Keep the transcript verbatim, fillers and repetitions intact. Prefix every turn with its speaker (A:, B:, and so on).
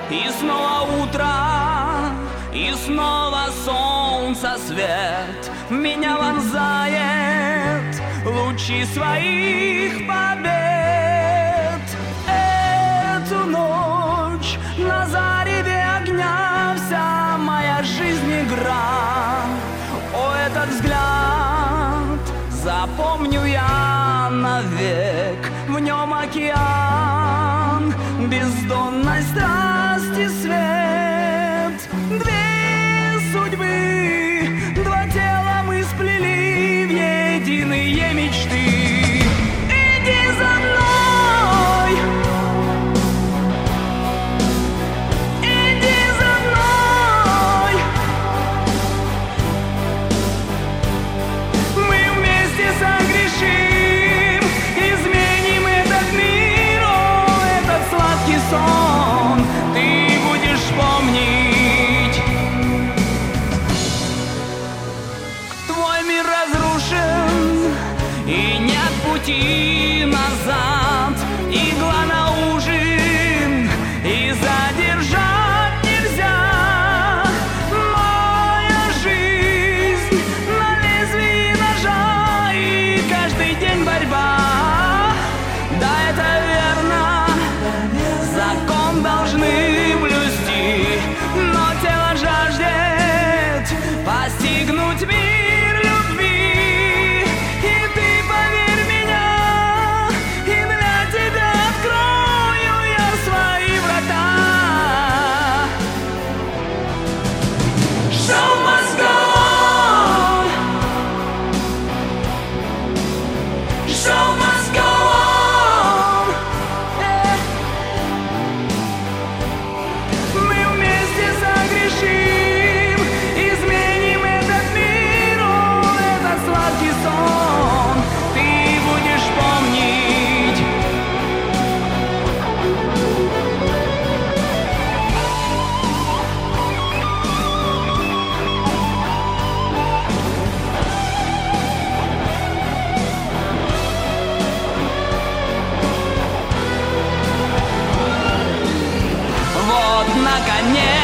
A: И снова утро, и снова солнце свет меня вонзает лучи своих побед. Эту ночь на зареве огня вся моя жизнь игра. О, этот взгляд запомню я навек, в нем океан бездонной страсти свет. Две судьбы, два тела мы сплели в единые мечты. Иди за мной, иди за мной. Мы вместе согрешим, изменим этот мир. О, этот сладкий сон ты будешь помнить. Твой мир разрушен, и нет пути назад. Игла на ужин, и задержать нельзя. Моя жизнь на лезвии ножа, и каждый день борьба. Да, это верно, закон должны блюсти, но тело жаждет постигнуть мир любви. И ты поверь меня, и для тебя открою я свои врата. Show must go on. Show must go on. Yeah. Мы вместе согрешим, изменим этот мир. О, этот сладкий сон ты будешь помнить. Вот, наконец,